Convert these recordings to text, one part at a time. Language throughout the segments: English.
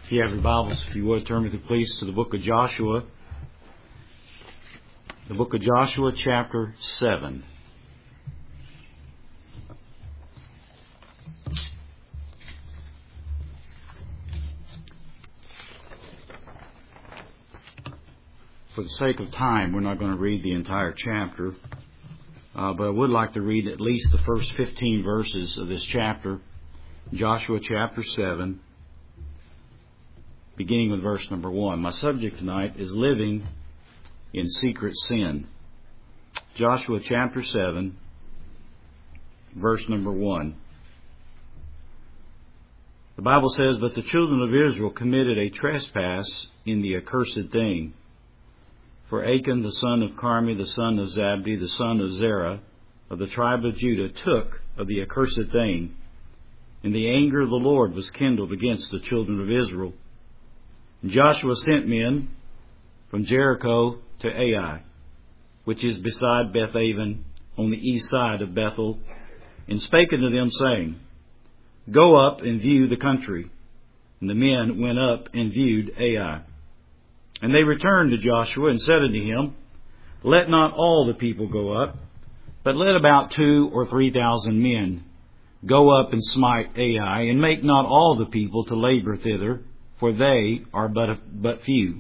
If you have your Bibles, if you would, turn with me please to the book of Joshua. The book of Joshua, chapter 7. For the sake of time, we're not going to read the entire chapter, but I would like to read at least the first 15 verses of this chapter, Joshua chapter 7, beginning with verse number 1. My subject tonight is living in secret sin. Joshua chapter 7, verse number 1. The Bible says, "But the children of Israel committed a trespass in the accursed thing. For Achan the son of Carmi, the son of Zabdi, the son of Zerah, of the tribe of Judah, took of the accursed thing, and the anger of the Lord was kindled against the children of Israel. And Joshua sent men from Jericho to Ai, which is beside Bethaven, on the east side of Bethel, and spake unto them, saying, Go up and view the country. And the men went up and viewed Ai. And they returned to Joshua and said unto him, Let not all the people go up, but let about 2,000 or 3,000 men go up and smite Ai, and make not all the people to labor thither, for they are but few.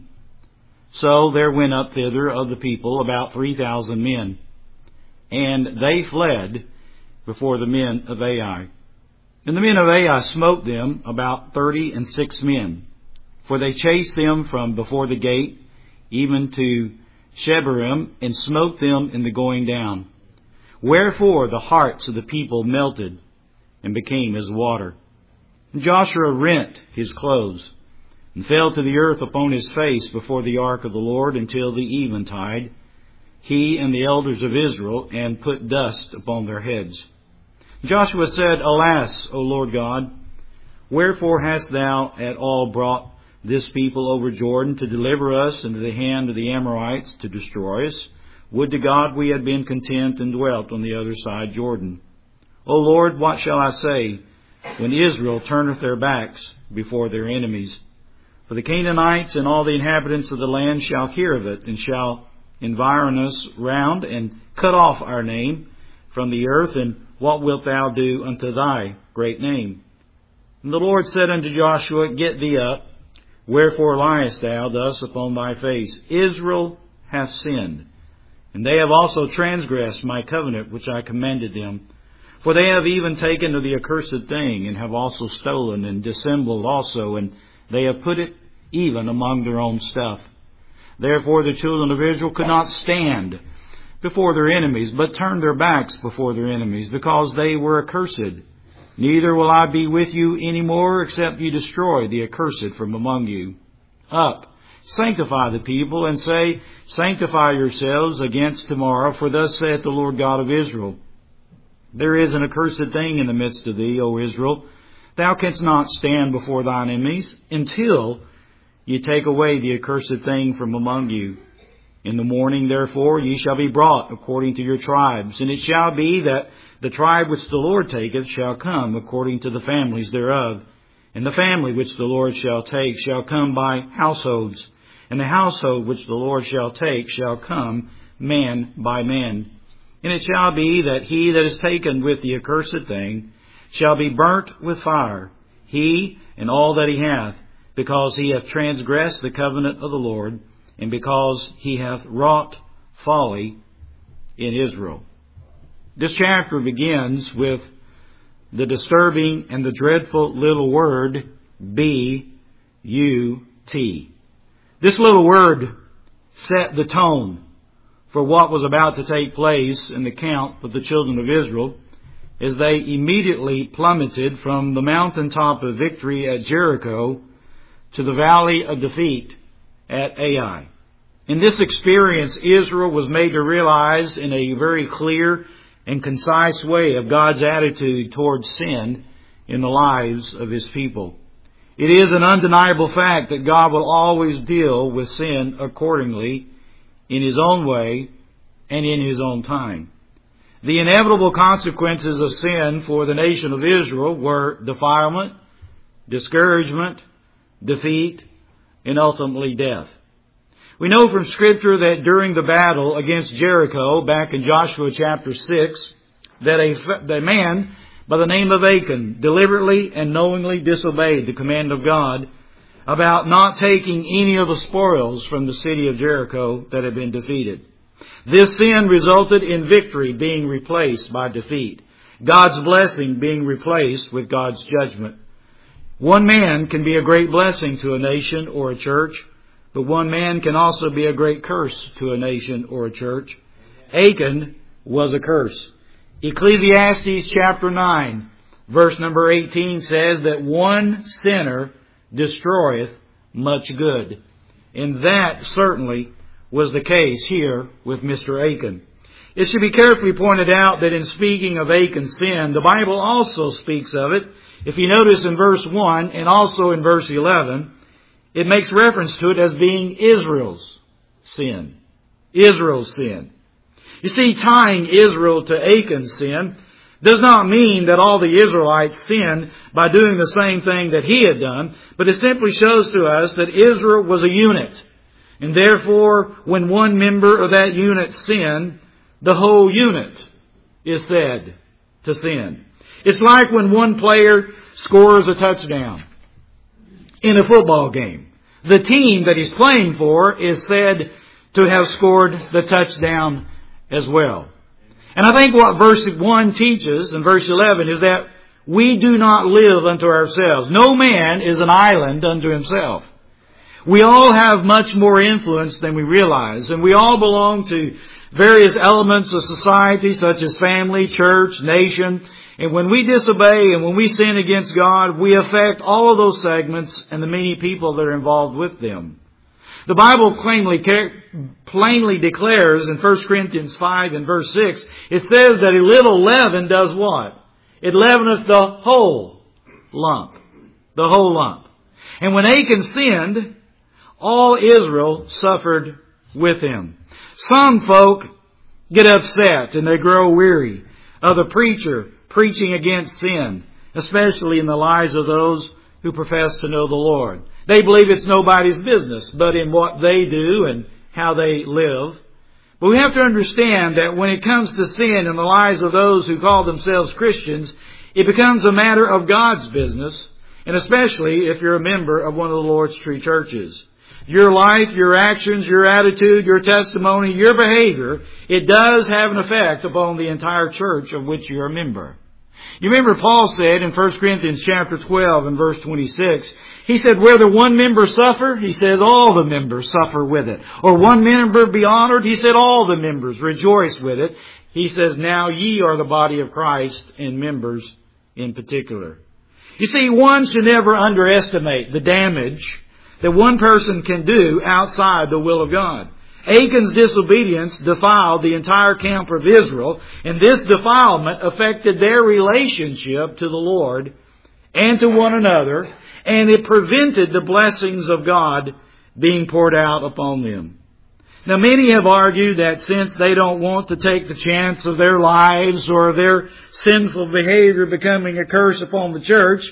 So there went up thither of the people about 3,000 men, and they fled before the men of Ai. And the men of Ai smote them about 36 men, for they chased them from before the gate, even to Shebarim, and smote them in the going down. Wherefore the hearts of the people melted, and became as water. And Joshua rent his clothes, and fell to the earth upon his face before the ark of the Lord until the eventide, he and the elders of Israel, and put dust upon their heads. Joshua said, Alas, O Lord God, wherefore hast thou at all brought this people over Jordan to deliver us into the hand of the Amorites to destroy us? Would to God we had been content and dwelt on the other side Jordan. O Lord, what shall I say when Israel turneth their backs before their enemies? For the Canaanites and all the inhabitants of the land shall hear of it, and shall environ us round, and cut off our name from the earth. And what wilt thou do unto thy great name? And the Lord said unto Joshua, Get thee up, wherefore liest thou thus upon thy face? Israel hath sinned, and they have also transgressed my covenant which I commanded them. For they have even taken of the accursed thing, and have also stolen, and dissembled also, and they have put it even among their own stuff. Therefore the children of Israel could not stand before their enemies, but turned their backs before their enemies, because they were accursed. Neither will I be with you any more, except you destroy the accursed from among you. Up, sanctify the people, and say, Sanctify yourselves against tomorrow, for thus saith the Lord God of Israel, There is an accursed thing in the midst of thee, O Israel. Thou canst not stand before thine enemies, until ye take away the accursed thing from among you. In the morning, therefore, ye shall be brought according to your tribes. And it shall be that the tribe which the Lord taketh shall come according to the families thereof. And the family which the Lord shall take shall come by households. And the household which the Lord shall take shall come man by man. And it shall be that he that is taken with the accursed thing shall be burnt with fire, he and all that he hath, because he hath transgressed the covenant of the Lord, and because he hath wrought folly in Israel. This chapter begins with the disturbing and the dreadful little word, B-U-T. This little word set the tone for what was about to take place in the camp of the children of Israel, as they immediately plummeted from the mountaintop of victory at Jericho to the valley of defeat at Ai. In this experience, Israel was made to realize in a very clear and concise way of God's attitude towards sin in the lives of His people. It is an undeniable fact that God will always deal with sin accordingly, in His own way and in His own time. The inevitable consequences of sin for the nation of Israel were defilement, discouragement, defeat, and ultimately death. We know from Scripture that during the battle against Jericho, back in Joshua chapter 6, that a man by the name of Achan deliberately and knowingly disobeyed the command of God about not taking any of the spoils from the city of Jericho that had been defeated. This sin resulted in victory being replaced by defeat, God's blessing being replaced with God's judgment. One man can be a great blessing to a nation or a church, but one man can also be a great curse to a nation or a church. Achan was a curse. Ecclesiastes chapter 9, verse number 18 says that one sinner destroyeth much good. And that certainly was the case here with Mr. Achan. It should be carefully pointed out that in speaking of Achan's sin, the Bible also speaks of it. If you notice in verse 1 and also in verse 11, it makes reference to it as being Israel's sin. Israel's sin. You see, tying Israel to Achan's sin does not mean that all the Israelites sinned by doing the same thing that he had done, but it simply shows to us that Israel was a unit. And therefore, when one member of that unit sinned, the whole unit is said to sin. It's like when one player scores a touchdown in a football game. The team that he's playing for is said to have scored the touchdown as well. And I think what verse 1 teaches and verse 11 is that we do not live unto ourselves. No man is an island unto himself. We all have much more influence than we realize, and we all belong to various elements of society such as family, church, nation. And when we disobey and when we sin against God, we affect all of those segments and the many people that are involved with them. The Bible plainly declares in 1 Corinthians 5 and verse 6, it says that a little leaven does what? It leaveneth the whole lump. The whole lump. And when Achan sinned, all Israel suffered with him. Some folk get upset and they grow weary of the preacher preaching against sin, especially in the lives of those who profess to know the Lord. They believe it's nobody's business but in what they do and how they live. But we have to understand that when it comes to sin in the lives of those who call themselves Christians, it becomes a matter of God's business, and especially if you're a member of one of the Lord's true churches. Your life, your actions, your attitude, your testimony, your behavior, it does have an effect upon the entire church of which you're a member. You remember Paul said in 1 Corinthians chapter 12 and verse 26, he said, whether one member suffer, he says all the members suffer with it. Or one member be honored, he said all the members rejoice with it. He says, now ye are the body of Christ and members in particular. You see, one should never underestimate the damage that one person can do outside the will of God. Achan's disobedience defiled the entire camp of Israel, and this defilement affected their relationship to the Lord and to one another, and it prevented the blessings of God being poured out upon them. Now, many have argued that since they don't want to take the chance of their lives or their sinful behavior becoming a curse upon the church,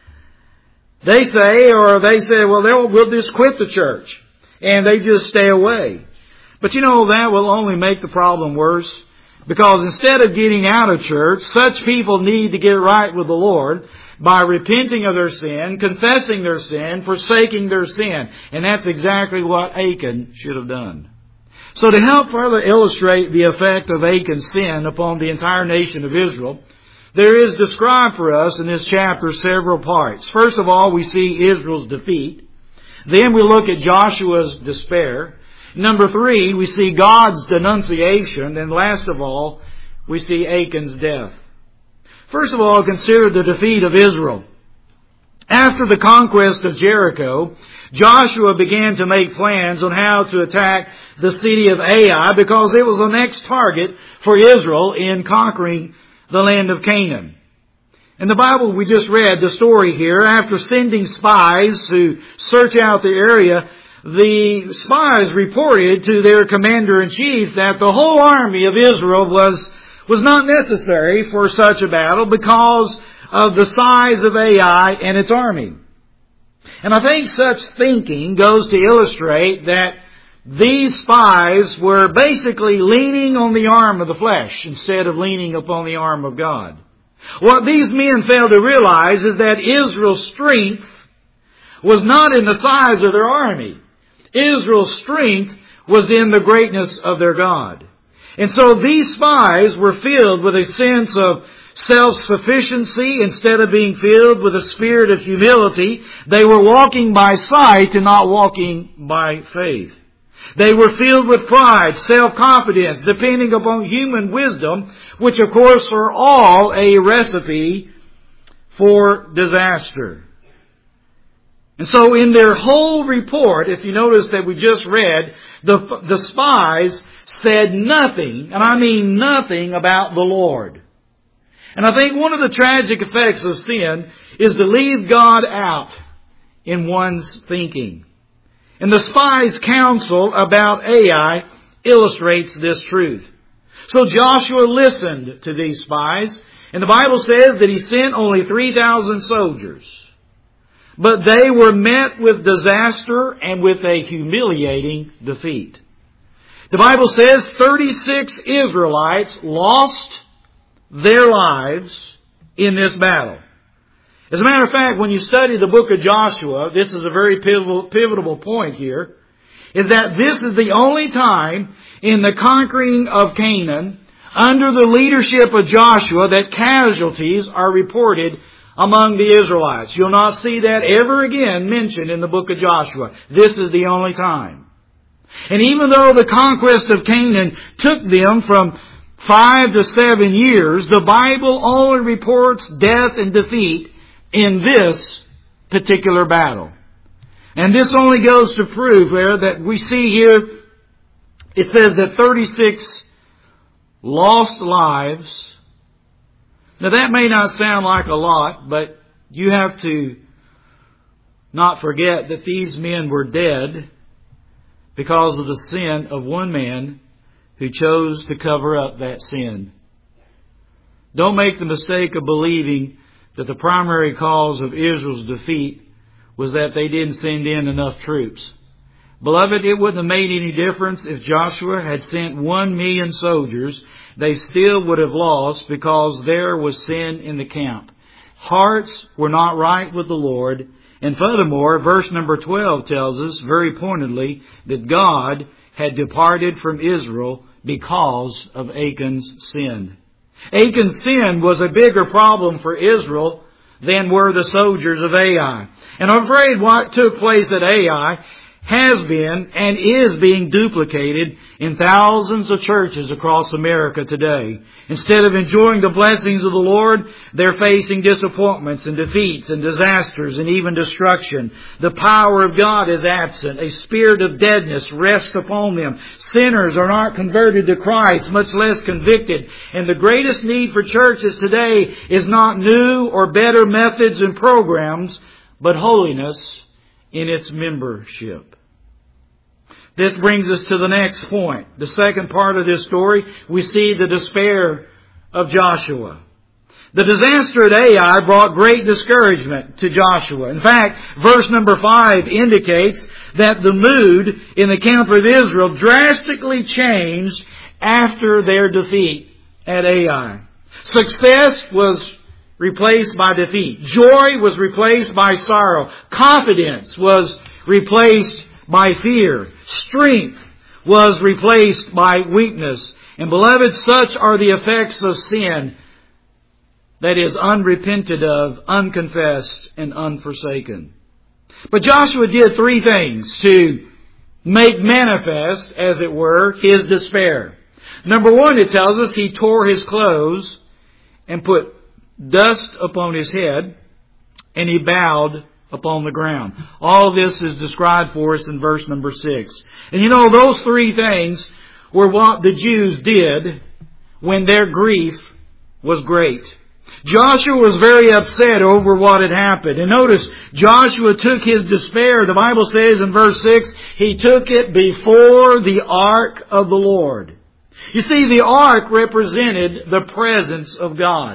they say, well, we'll just quit the church, and they just stay away. But you know, that will only make the problem worse, because instead of getting out of church, such people need to get right with the Lord by repenting of their sin, confessing their sin, forsaking their sin. And that's exactly what Achan should have done. So to help further illustrate the effect of Achan's sin upon the entire nation of Israel, there is described for us in this chapter several parts. First of all, we see Israel's defeat. Then we look at Joshua's despair. Number 3, we see God's denunciation. And last of all, we see Achan's death. First of all, consider the defeat of Israel. After the conquest of Jericho, Joshua began to make plans on how to attack the city of Ai, because it was the next target for Israel in conquering the land of Canaan. In the Bible we just read the story here. After sending spies to search out the area, the spies reported to their commander-in-chief that the whole army of Israel was not necessary for such a battle because of the size of Ai and its army. And I think such thinking goes to illustrate that these spies were basically leaning on the arm of the flesh instead of leaning upon the arm of God. What these men failed to realize is that Israel's strength was not in the size of their army. Israel's strength was in the greatness of their God. And so these spies were filled with a sense of self-sufficiency instead of being filled with a spirit of humility. They were walking by sight and not walking by faith. They were filled with pride, self-confidence, depending upon human wisdom, which of course are all a recipe for disaster. And so in their whole report, if you notice that we just read, the spies said nothing, and I mean nothing, about the Lord. And I think one of the tragic effects of sin is to leave God out in one's thinking. And the spies' counsel about Ai illustrates this truth. So Joshua listened to these spies, and the Bible says that he sent only 3,000 soldiers. But they were met with disaster and with a humiliating defeat. The Bible says 36 Israelites lost their lives in this battle. As a matter of fact, when you study the book of Joshua, this is a very pivotal point here, is that this is the only time in the conquering of Canaan, under the leadership of Joshua, that casualties are reported among the Israelites. You'll not see that ever again mentioned in the book of Joshua. This is the only time. And even though the conquest of Canaan took them from 5 to 7 years, the Bible only reports death and defeat in this particular battle. And this only goes to prove there that we see here, it says that 36 lost lives. Now that may not sound like a lot, but you have to not forget that these men were dead because of the sin of one man who chose to cover up that sin. Don't make the mistake of believing that the primary cause of Israel's defeat was that they didn't send in enough troops. Beloved, it wouldn't have made any difference if Joshua had sent 1 million soldiers. They still would have lost because there was sin in the camp. Hearts were not right with the Lord. And furthermore, verse number 12 tells us very pointedly that God had departed from Israel because of Achan's sin. Achan's sin was a bigger problem for Israel than were the soldiers of Ai. And I'm afraid what took place at Ai has been and is being duplicated in thousands of churches across America today. Instead of enjoying the blessings of the Lord, they're facing disappointments and defeats and disasters and even destruction. The power of God is absent. A spirit of deadness rests upon them. Sinners are not converted to Christ, much less convicted. And the greatest need for churches today is not new or better methods and programs, but holiness in its membership. This brings us to the next point. The second part of this story, we see the despair of Joshua. The disaster at Ai brought great discouragement to Joshua. In fact, verse number 5 indicates that the mood in the camp of Israel drastically changed after their defeat at Ai. Success was replaced by defeat. Joy was replaced by sorrow. Confidence was replaced by fear. Strength was replaced by weakness. And beloved, such are the effects of sin that is unrepented of, unconfessed, and unforsaken. But Joshua did 3 things to make manifest, as it were, his despair. Number 1, it tells us he tore his clothes and put dust upon his head, and he bowed upon the ground. All this is described for us in verse number 6. And you know, those 3 things were what the Jews did when their grief was great. Joshua was very upset over what had happened. And notice, Joshua took his despair, the Bible says in verse 6, he took it before the ark of the Lord. You see, the ark represented the presence of God.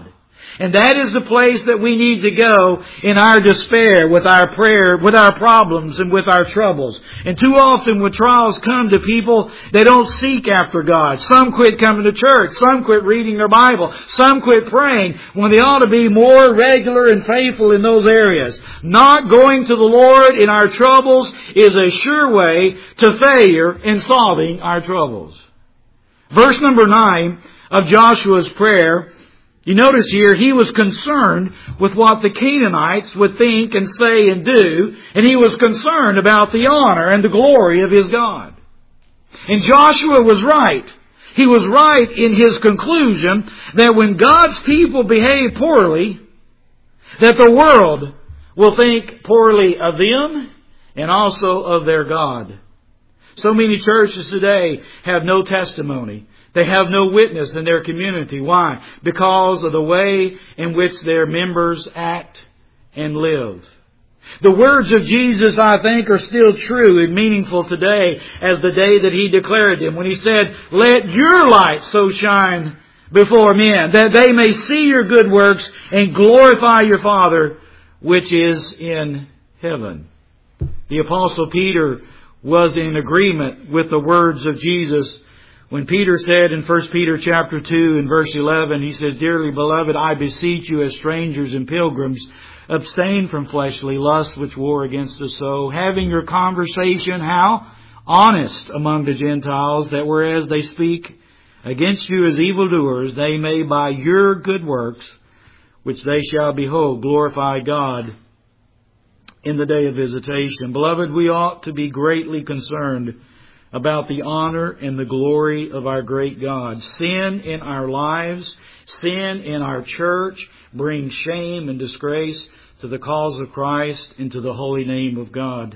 And that is the place that we need to go in our despair, with our prayer, with our problems, and with our troubles. And too often when trials come to people, they don't seek after God. Some quit coming to church. Some quit reading their Bible. Some quit praying when they ought to be more regular and faithful in those areas. Not going to the Lord in our troubles is a sure way to failure in solving our troubles. Verse number 9 of Joshua's prayer, you notice here, he was concerned with what the Canaanites would think and say and do, and he was concerned about the honor and the glory of his God. And Joshua was right. He was right in his conclusion that when God's people behave poorly, that the world will think poorly of them and also of their God. So many churches today have no testimony. They have no witness in their community. Why? Because of the way in which their members act and live. The words of Jesus, I think, are still true and meaningful today as the day that He declared them. When He said, "Let your light so shine before men, that they may see your good works and glorify your Father which is in heaven." The Apostle Peter was in agreement with the words of Jesus when Peter said in 1 Peter chapter 2 and verse 11, he says, "Dearly beloved, I beseech you as strangers and pilgrims, abstain from fleshly lusts which war against the soul, having your conversation," how? "Honest among the Gentiles, that whereas they speak against you as evildoers, they may by your good works, which they shall behold, glorify God in the day of visitation." Beloved, we ought to be greatly concerned about the honor and the glory of our great God. Sin in our lives, sin in our church, brings shame and disgrace to the cause of Christ and to the holy name of God.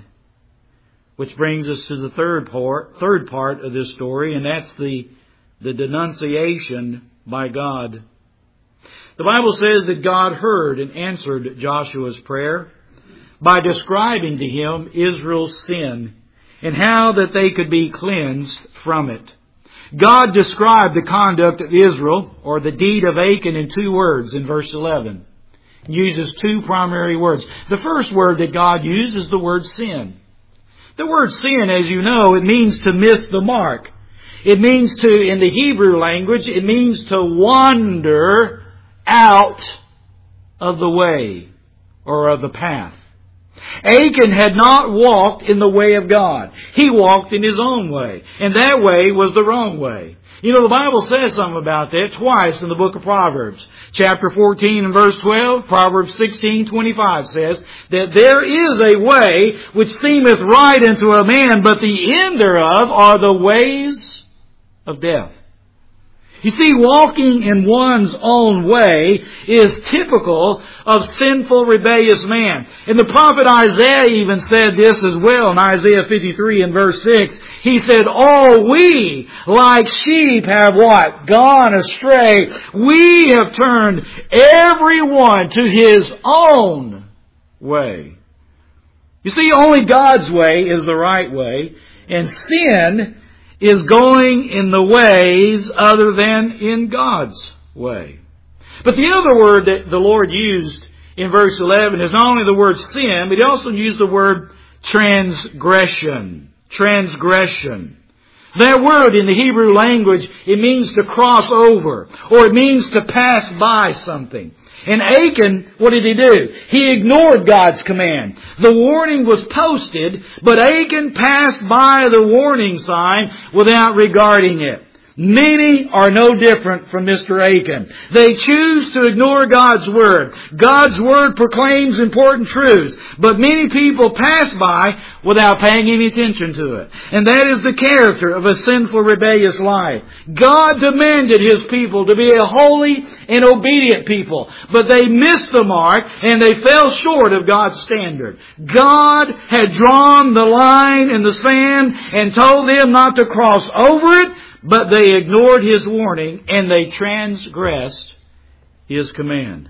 Which brings us to the third part of this story, and that's the denunciation by God. The Bible says that God heard and answered Joshua's prayer by describing to him Israel's sin and how that they could be cleansed from it. God described the conduct of Israel, or the deed of Achan, in 2 words in verse 11. He uses 2 primary words. The first word that God used is the word sin. The word sin, as you know, it means to miss the mark. It means to, in the Hebrew language, it means to wander out of the way or of the path. Achan had not walked in the way of God. He walked in his own way. And that way was the wrong way. You know, the Bible says something about that twice in the book of Proverbs. Chapter 14 and verse 12, Proverbs 16:25 says that there is a way which seemeth right unto a man, but the end thereof are the ways of death. You see, walking in one's own way is typical of sinful, rebellious man. And the prophet Isaiah even said this as well in Isaiah 53 and verse 6. He said, "All we like sheep have" what? "Gone astray. We have turned every one to his own way." You see, only God's way is the right way, and sin is going in the ways other than in God's way. But the other word that the Lord used in verse 11 is not only the word sin, but He also used the word transgression. Transgression. That word in the Hebrew language, it means to cross over, or it means to pass by something. And Achan, what did he do? He ignored God's command. The warning was posted, but Achan passed by the warning sign without regarding it. Many are no different from Mr. Achan. They choose to ignore God's Word. God's Word proclaims important truths, but many people pass by without paying any attention to it. And that is the character of a sinful, rebellious life. God demanded His people to be a holy and obedient people, but they missed the mark and they fell short of God's standard. God had drawn the line in the sand and told them not to cross over it, but they ignored His warning and they transgressed His command.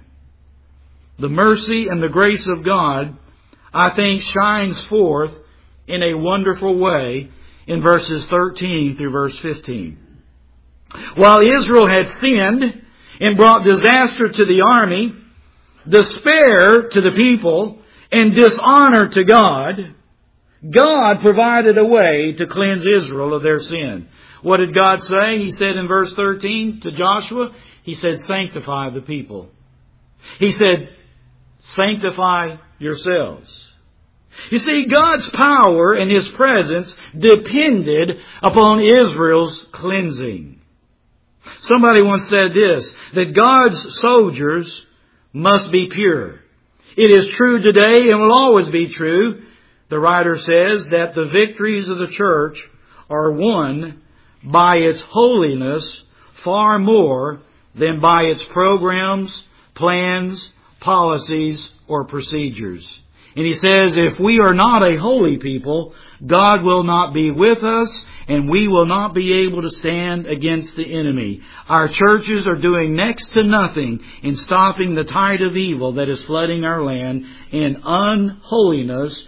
The mercy and the grace of God, I think, shines forth in a wonderful way in verses 13 through verse 15. While Israel had sinned and brought disaster to the army, despair to the people, and dishonor to God, God provided a way to cleanse Israel of their sin. What did God say? He said in verse 13 to Joshua, He said, sanctify the people. He said, sanctify yourselves. You see, God's power and His presence depended upon Israel's cleansing. Somebody once said this, that God's soldiers must be pure. It is true today and will always be true. The writer says that the victories of the church are won by its holiness far more than by its programs, plans, policies, or procedures. And he says, if we are not a holy people, God will not be with us, and we will not be able to stand against the enemy. Our churches are doing next to nothing in stopping the tide of evil that is flooding our land, and unholiness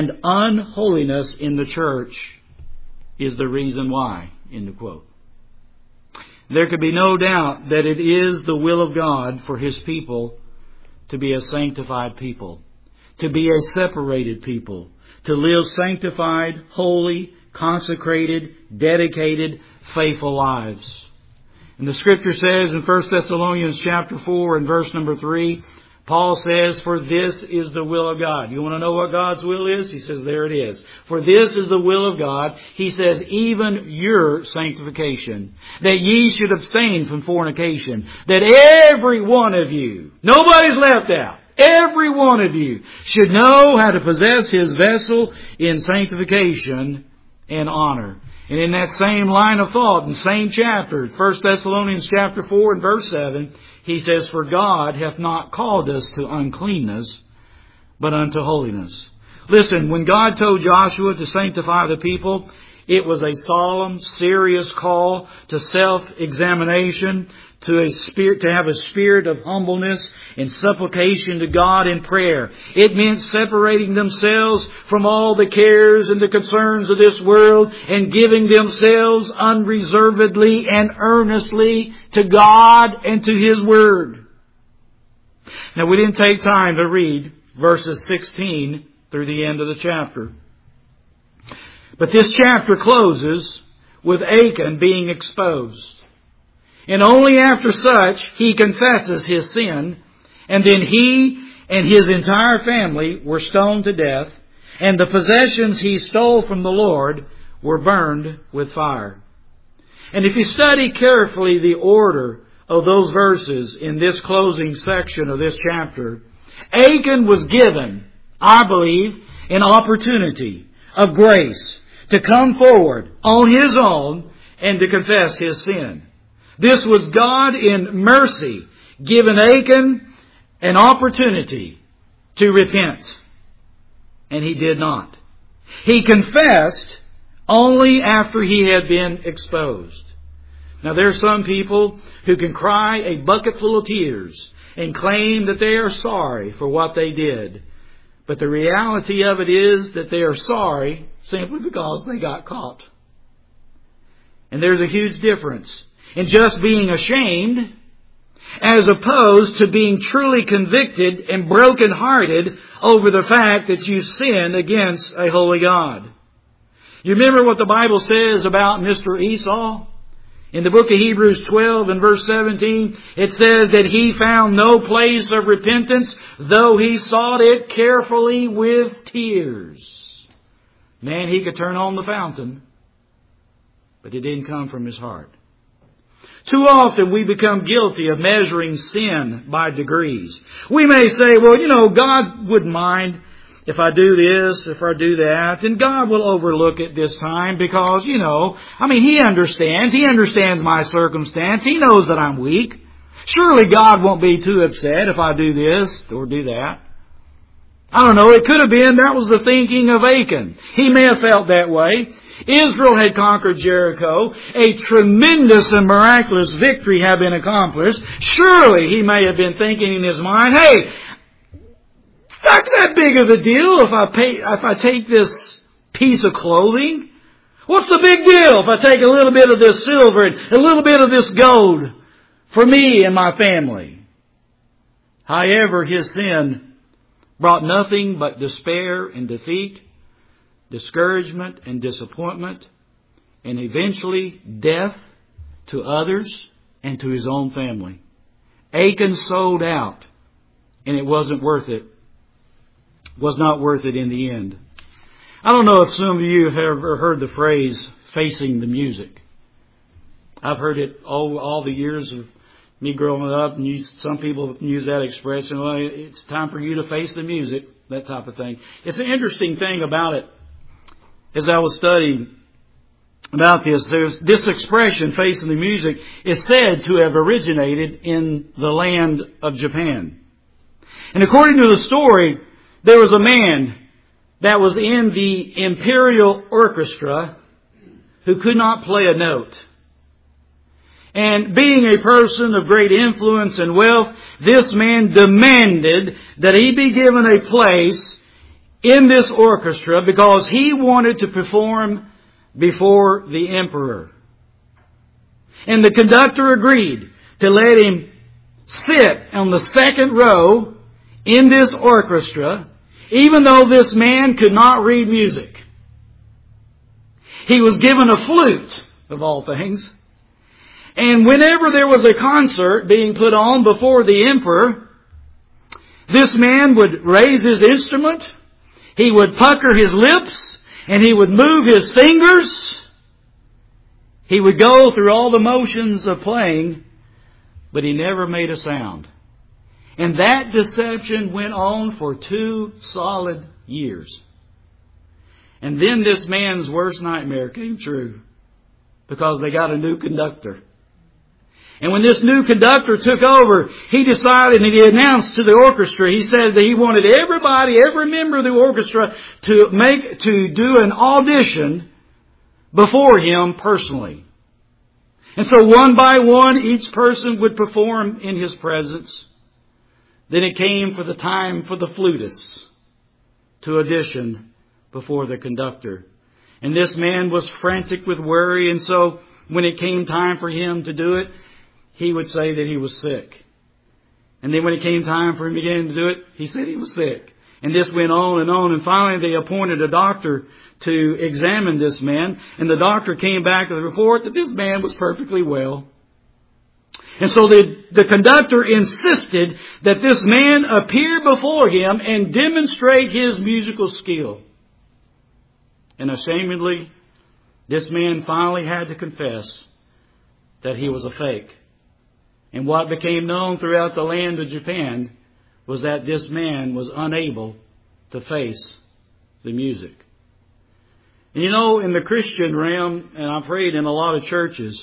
in the church is the reason why. End of quote. There could be no doubt that it is the will of God for His people to be a sanctified people, to be a separated people, to live sanctified, holy, consecrated, dedicated, faithful lives. And the Scripture says in 1 Thessalonians chapter 4 and verse number 3, Paul says, for this is the will of God. You want to know what God's will is? He says, there it is. For this is the will of God. He says, even your sanctification. That ye should abstain from fornication. That every one of you, nobody's left out, every one of you should know how to possess his vessel in sanctification and honor. And in that same line of thought, in the same chapter, 1 Thessalonians chapter 4 and verse 7, he says, for God hath not called us to uncleanness, but unto holiness. Listen, when God told Joshua to sanctify the people, it was a solemn, serious call to self-examination, to have a spirit of humbleness and supplication to God in prayer. It meant separating themselves from all the cares and the concerns of this world and giving themselves unreservedly and earnestly to God and to His Word. Now, we didn't take time to read verses 16 through the end of the chapter. But this chapter closes with Achan being exposed. And only after such he confesses his sin, and then he and his entire family were stoned to death, and the possessions he stole from the Lord were burned with fire. And if you study carefully the order of those verses in this closing section of this chapter, Achan was given, I believe, an opportunity of grace to come forward on his own and to confess his sin. This was God in mercy giving Achan an opportunity to repent. And he did not. He confessed only after he had been exposed. Now there are some people who can cry a bucket full of tears and claim that they are sorry for what they did. But the reality of it is that they are sorry simply because they got caught. And there's a huge difference in just being ashamed as opposed to being truly convicted and brokenhearted over the fact that you sinned against a holy God. You remember what the Bible says about Mr. Esau? In the book of Hebrews 12 and verse 17, it says that he found no place of repentance, though he sought it carefully with tears. Man, he could turn on the fountain, but it didn't come from his heart. Too often we become guilty of measuring sin by degrees. We may say, well, God wouldn't mind if I do this, if I do that, and God will overlook it this time because, He understands. He understands my circumstance. He knows that I'm weak. Surely God won't be too upset if I do this or do that. I don't know. It could have been that was the thinking of Achan. He may have felt that way. Israel had conquered Jericho. A tremendous and miraculous victory had been accomplished. Surely he may have been thinking in his mind, hey, it's not that big of a deal if I take this piece of clothing. What's the big deal if I take a little bit of this silver and a little bit of this gold? for me and my family. However, his sin brought nothing but despair and defeat, discouragement and disappointment, and eventually death to others and to his own family. Achan sold out, and it wasn't worth it. Was not worth it in the end. I don't know if some of you have ever heard the phrase, facing the music. I've heard it all the years of me growing up, and some people use that expression, well, it's time for you to face the music, that type of thing. It's an interesting thing about it. As I was studying about there's this expression, facing the music, is said to have originated in the land of Japan. And according to the story, there was a man that was in the imperial orchestra who could not play a note. And being a person of great influence and wealth, this man demanded that he be given a place in this orchestra because he wanted to perform before the emperor. And the conductor agreed to let him sit on the second row in this orchestra, even though this man could not read music. He was given a flute, of all things. And whenever there was a concert being put on before the emperor, this man would raise his instrument, he would pucker his lips, and he would move his fingers. He would go through all the motions of playing, but he never made a sound. And that deception went on for 2 solid years. And then this man's worst nightmare came true, because they got a new conductor. And when this new conductor took over, he decided and he announced to the orchestra, he said that he wanted every member of the orchestra to do an audition before him personally. And so one by one, each person would perform in his presence. Then it came for the time for the flutists to audition before the conductor. And this man was frantic with worry, and so when it came time for him to do it, he would say that he was sick. And then when it came time for him again to do it, he said he was sick. And this went on, and finally they appointed a doctor to examine this man. And the doctor came back with a report that this man was perfectly well. And so the conductor insisted that this man appear before him and demonstrate his musical skill. And ashamedly, this man finally had to confess that he was a fake. And what became known throughout the land of Japan was that this man was unable to face the music. And you know, in the Christian realm, and I've prayed in a lot of churches,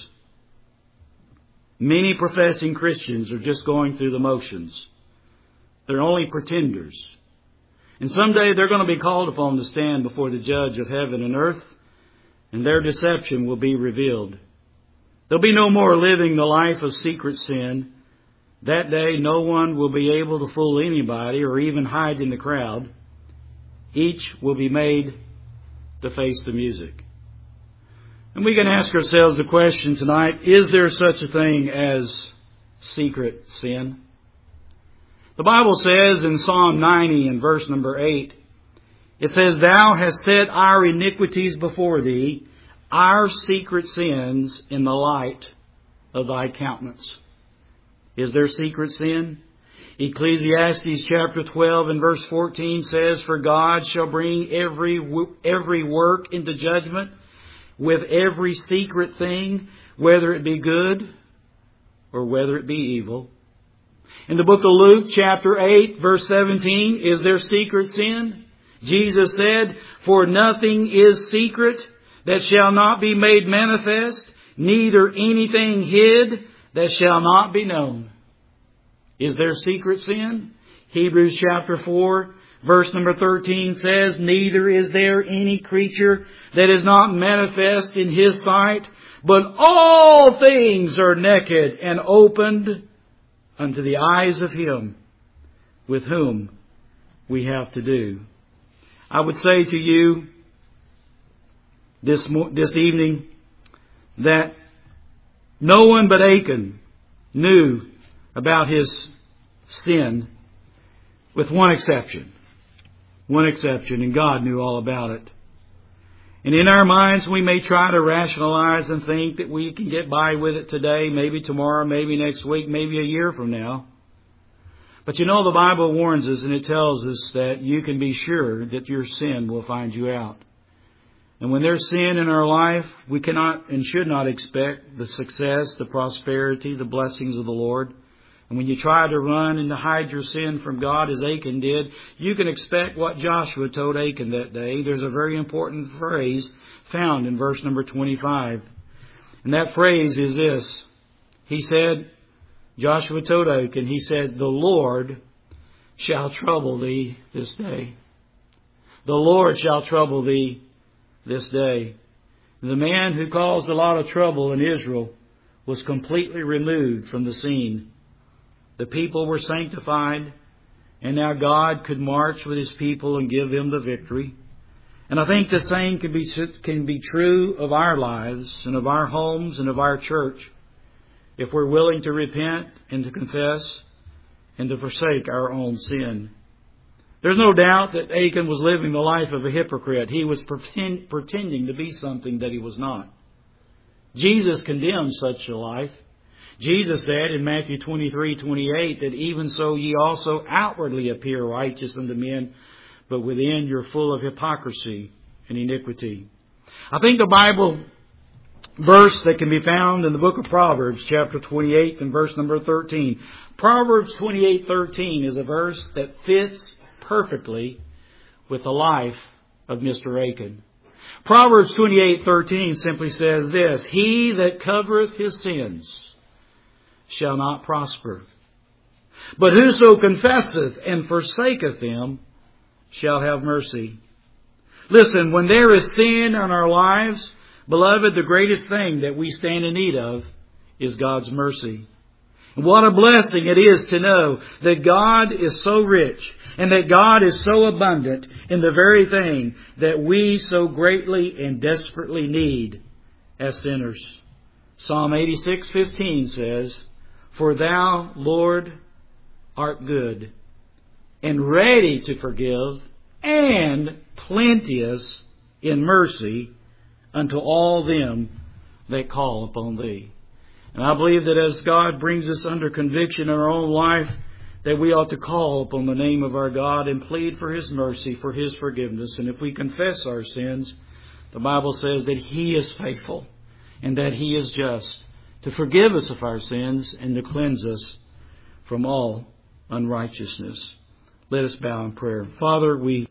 many professing Christians are just going through the motions. They're only pretenders. And someday they're going to be called upon to stand before the judge of heaven and earth, and their deception will be revealed. There'll be no more living the life of secret sin. That day, no one will be able to fool anybody or even hide in the crowd. Each will be made to face the music. And we can ask ourselves the question tonight, is there such a thing as secret sin? The Bible says in Psalm 90 and verse number 8, it says, Thou hast set our iniquities before Thee, our secret sins in the light of Thy countenance. Is there secret sin? Ecclesiastes chapter 12 and verse 14 says, For God shall bring every work into judgment with every secret thing, whether it be good or whether it be evil. In the book of Luke chapter 8 verse 17, is there secret sin? Jesus said, For nothing is secret that shall not be made manifest, neither anything hid that shall not be known. Is there secret sin? Hebrews chapter 4 verse number 13 says, Neither is there any creature that is not manifest in His sight, but all things are naked and opened unto the eyes of Him with whom we have to do. I would say to you this evening that no one but Achan knew about his sin with one exception. One exception, and God knew all about it. And in our minds, we may try to rationalize and think that we can get by with it today, maybe tomorrow, maybe next week, maybe a year from now. But you know, the Bible warns us, and it tells us that you can be sure that your sin will find you out. And when there's sin in our life, we cannot and should not expect the success, the prosperity, the blessings of the Lord. And when you try to run and to hide your sin from God as Achan did, you can expect what Joshua told Achan that day. There's a very important phrase found in verse number 25. And that phrase is this. He said, Joshua told Achan, he said, "The Lord shall trouble thee this day." The Lord shall trouble thee this day. The man who caused a lot of trouble in Israel was completely removed from the scene. The people were sanctified, and now God could march with His people and give them the victory. And I think the same can be true of our lives and of our homes and of our church if we're willing to repent and to confess and to forsake our own sin. There's no doubt that Achan was living the life of a hypocrite. He was pretending to be something that he was not. Jesus condemned such a life. Jesus said in Matthew 23:28 that even so ye also outwardly appear righteous unto men, but within you're full of hypocrisy and iniquity. I think the Bible verse that can be found in the book of Proverbs, chapter 28 and verse number 13. Proverbs 28:13 is a verse that fits perfectly with the life of Mr. Achan. Proverbs 28:13 simply says this, "He that covereth his sins shall not prosper, but whoso confesseth and forsaketh them shall have mercy." Listen, when there is sin in our lives, beloved, the greatest thing that we stand in need of is God's mercy. And what a blessing it is to know that God is so rich and that God is so abundant in the very thing that we so greatly and desperately need as sinners. Psalm 86:15 says, "For thou, Lord, art good, and ready to forgive, and plenteous in mercy unto all them that call upon thee." And I believe that as God brings us under conviction in our own life, that we ought to call upon the name of our God and plead for His mercy, for His forgiveness. And if we confess our sins, the Bible says that He is faithful and that He is just to forgive us of our sins and to cleanse us from all unrighteousness. Let us bow in prayer. Father, we